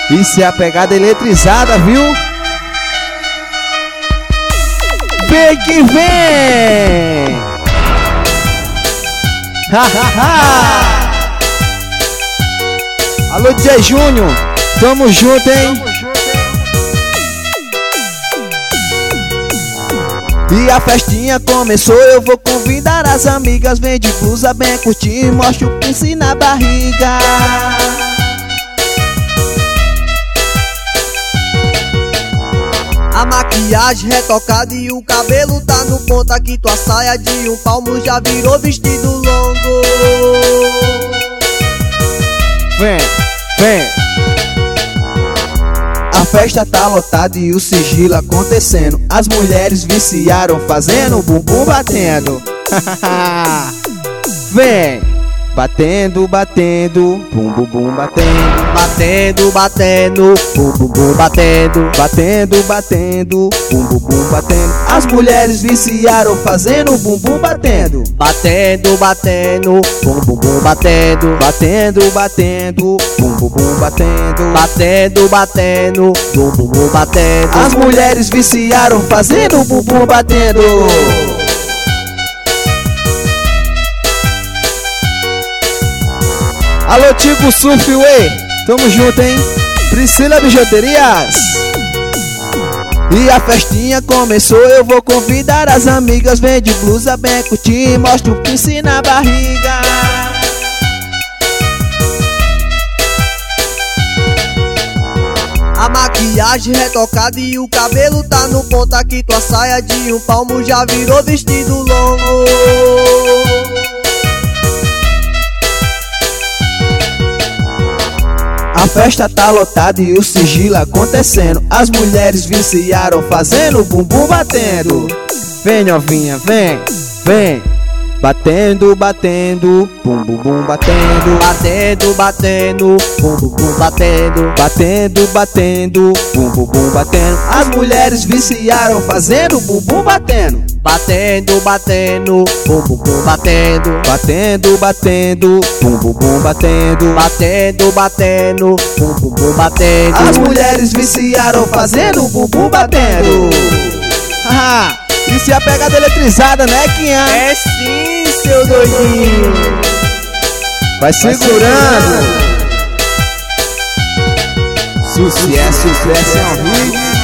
Isso é a pegada eletrizada, viu? Vem que vem! Ha ha ha! Alô, DJ Júnior, tamo junto, hein? E a festinha começou, eu vou convidar as amigas. Vem de blusa bem curtir, mostra o pince na barriga. A maquiagem retocada e o cabelo tá no ponto. Aqui tua saia de um palmo já virou vestido longo. Vem, vem. A festa tá lotada e o sigilo acontecendo. As mulheres viciaram fazendo o bumbum batendo. Vem! Batendo, batendo, bum bum bum batendo. Batendo, batendo, bum bum bum batendo. Batendo, batendo, bum bum bum batendo. As mulheres viciaram fazendo o bumbum batendo. Batendo, batendo, bum bum bum batendo. Batendo, batendo, bum bum bum batendo. Batendo, batendo, bum bum bum batendo. As mulheres viciaram fazendo o bumbum batendo. Alô, Tico Surfway, tamo junto, hein? Priscila Bijuterias. E a festinha começou, eu vou convidar as amigas. Vem de blusa bem curtir, mostra o pince na barriga. A maquiagem retocada e o cabelo tá no ponto. Aqui tua saia de um palmo já virou vestido longo. A festa tá lotada e o sigilo acontecendo. As mulheres viciaram fazendo o bumbum batendo. Vem novinha, vem, vem. Batendo, batendo, bum bum bum batendo. Batendo, batendo, bum bum bum batendo. Batendo, batendo, bum bum bum batendo. As mulheres viciaram fazendo o bumbum batendo. Batendo, batendo, bum bum bum batendo. Batendo, batendo, bum bum bum batendo. Batendo, batendo, bum bum bum batendo. As mulheres viciaram fazendo o bumbum batendo. Haha, isso é a pegada eletrizada, né, Quinha? É sim, seu doidinho. Vai segurando. Sucesso, sucesso é um rio.